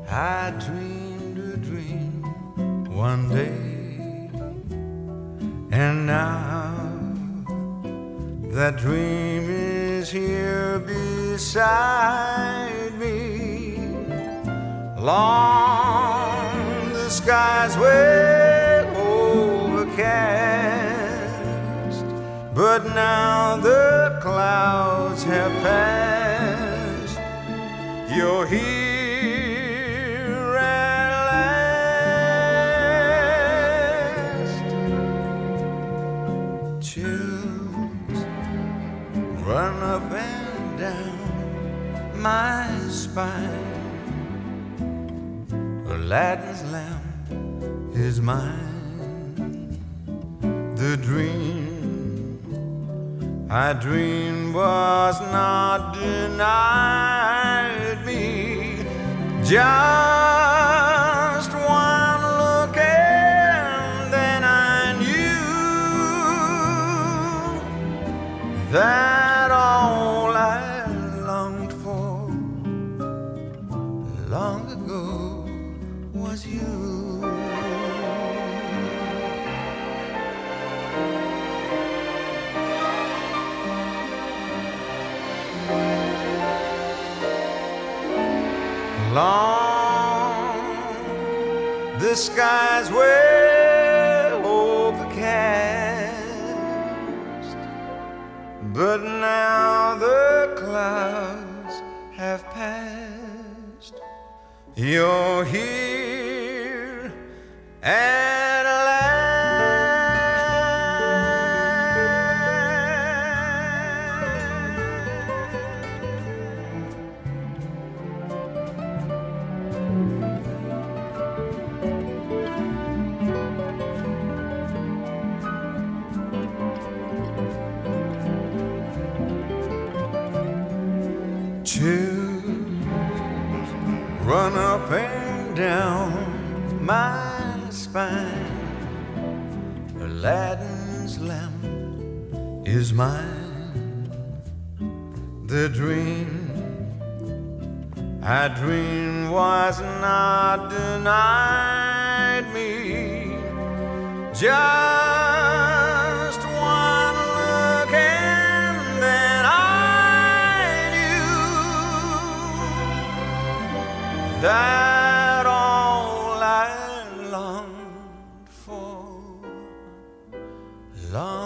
I dreamed a dream one day, and now that dream is here beside me. Long the skies were overcast, but now the clouds have passed. You're here at last. Chills run up and down my spine. Aladdin's lamp is mine. The dream I dreamed was not denied me. Just one look and then I knew that all I longed for long ago was you. Long the skies were overcast, but now the clouds have passed. You're here at last. Chills run up and down my spine. Aladdin's lamp is mine. The dream I dreamed was not denied me. Just one look and then that all I longed for long